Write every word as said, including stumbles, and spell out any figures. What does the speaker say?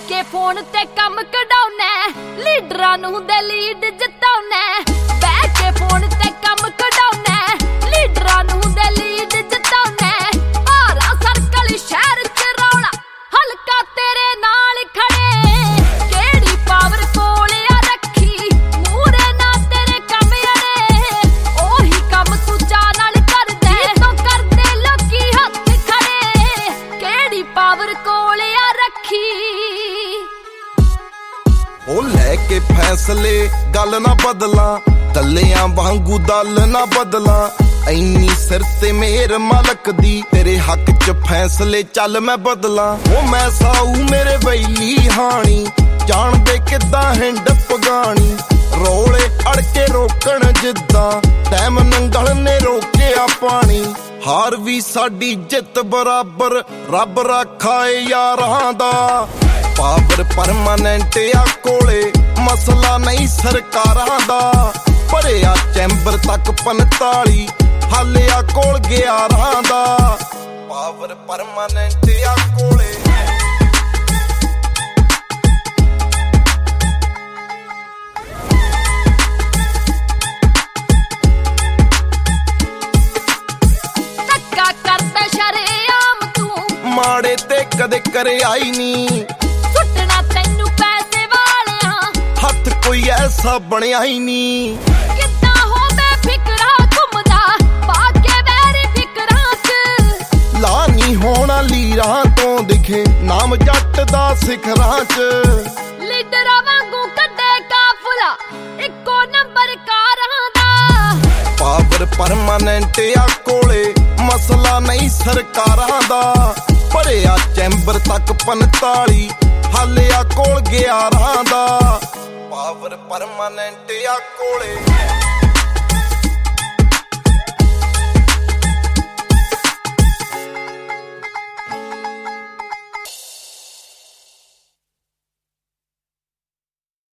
के फोन ते कम कढाउना लीडरां नूं दे लीड जिताउना बह के फोन ते कम कढाउना लीडरां नूं दे लीड जिताउना भारा सर्कल शहर च रौला हलका तेरे नाल खड़े केड़ी पावर कोल आ रखी मूरे ना तेरे कम अड़े ओही कम तू चा नाल कर दे तो कर दे लोकी हथ खड़े केड़ी पावर कोल आ रखी ओ लेके फैसले गल ना बदला दलियां वांगू दल ना बदला इन्नी सिर ते मेर मालक दी तेरे हक च फैसले चल मैं बदला ओ मैं साऊ मेरे वैली हानी जान दे किदां हिंड पगानी रोले अड़के रोकण जिद्दां टैम नंगल ने रोकिया पानी हार भी साडी जित बराबर रब रखा ए यारां दा पावर परमानेंट आ कोले मसला नहीं सरकारां दा भरिया चैंबर तक पंताली हाले आ कोल ग्यारां दा पावर परमानेंट आ कोले धक्का करदा शरेआम तू माड़े ते कदे करे आई नी सुटना तैनू पैसे वालिया हथ कोई ऐसा बनया ही नी किद्दां हो मैं फिकरा घुमदा पाके वैरी फिकरां च ला नी होना लीरां तो दिखे नाम जट दा सिखरां च लीडरां वांगू कड्डे काफला इक्को नंबर कारां दा पावर परमानेंट आ कोले मसला नहीं सरकारां दा भरिया चैंबर तक पंताली हाले आ कोल ग्यारां दा पावर परमानेंट आ कोले